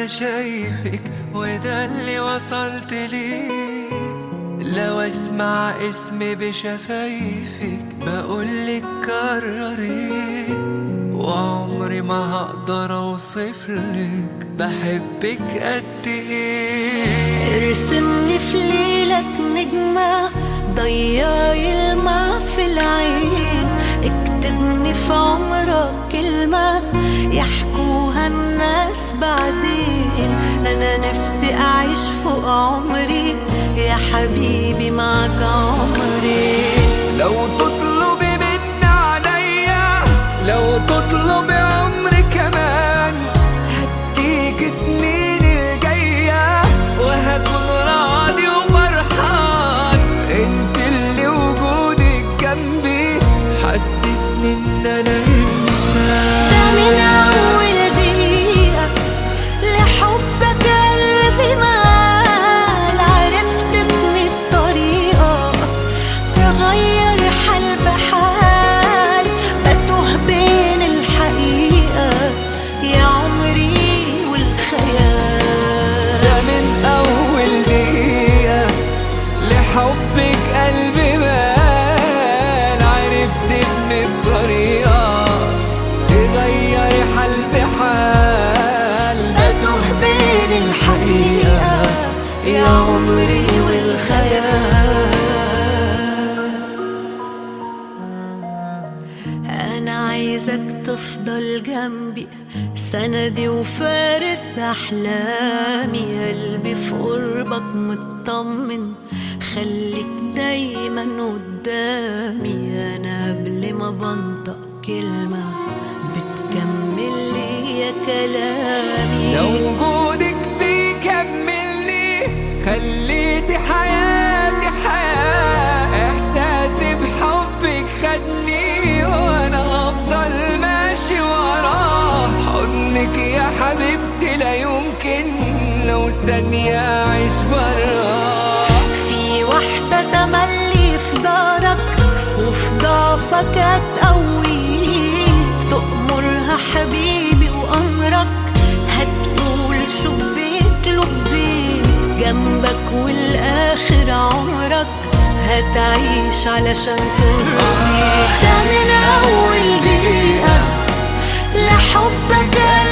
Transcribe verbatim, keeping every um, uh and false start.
شايفك وده اللي وصلت ليه. لو اسمع اسمي بشفايفك بقولك كرري، وعمري ما هقدر اوصفلك بحبك قد ايه. ارسمني في ليلك نجمة ضيعي الماء في العين، اكتبني في عمرك كلمة يحكوها الناس بعدين. انا نفسي اعيش فوق عمري يا حبيبي معك عمري. لو تطلبي مني عليا، لو تطلبي عمري كمان، هديك سنين الجاية وهكون راضي وفرحان. انت اللي وجودك جنبي حسسني ان انا انسان. ده من اول دقيقة لحبك قلبي مال، عرفت بمية طريقة تغير حال بحال. بتوه بين الحقيقة يا عمري والخيال. ده من اول دقيقة لحبك قلبي مال، عرفت بمية طريقة تغير حال بحال. بتوه بين الحقيقة يا عمري والخيال. أنا عايزك تفضل جنبي سندي وفارس أحلامي. قلبي في قربك مطمن، خليك دايما قدامي. أنا قبل ما بنطق كلمة بتكمل لي يا كلامي. لو وجودك بيكملني خليتي حياتي حياة. احساسي بحبك خدني وانا هفضل ماشي وراه. حضنك يا حبيبتي لا يمكن لو ثانية اعيش براه. في واحدة تملي في دارك وفي ضعفك هتقويك، تأمرها حبيبي وأمرك هتقول شبيك لبيك. جنبك والآخر عمرك هتعيش علشان ترضيك. ده من أول دقيقة لحبك